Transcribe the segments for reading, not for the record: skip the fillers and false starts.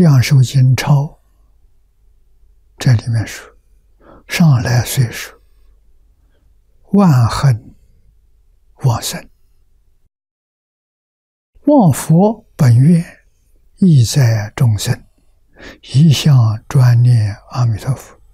量寿经钞》这里面说：“上来岁数，万恨往生，望佛本愿，意在众生，一向专念阿弥陀佛。”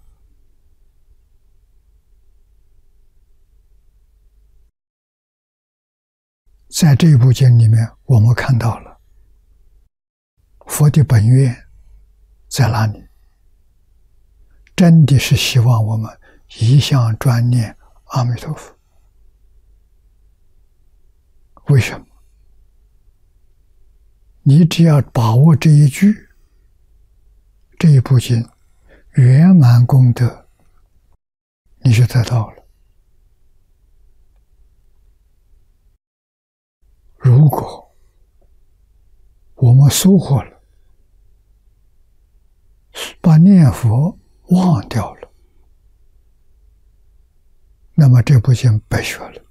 在这部经里面，我们看到了佛的本愿在哪里？真的是希望我们一向专念阿弥陀佛。为什么？你只要把握这一句，这一部经圆满功德，你就得到了。如果我们疏忽了，把念佛忘掉了，那么这部经白学了。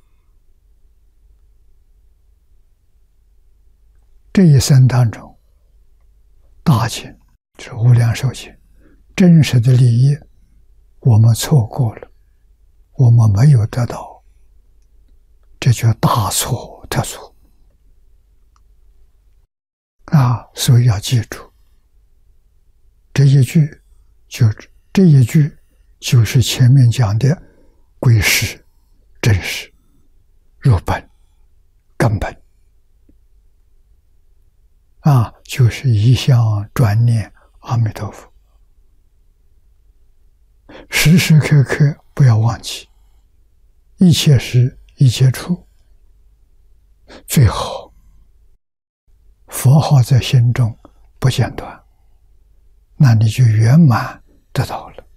这一生当中，大经是无量寿经，真实的利益我们错过了，我们没有得到，这叫大错特错啊！所以要记住，这一句就是前面讲的归实、真实、入本、根本啊，就是一向专念阿弥陀佛，时时刻刻不要忘记，一切时一切处，最好佛号在心中不间断，那你就圆满得到了。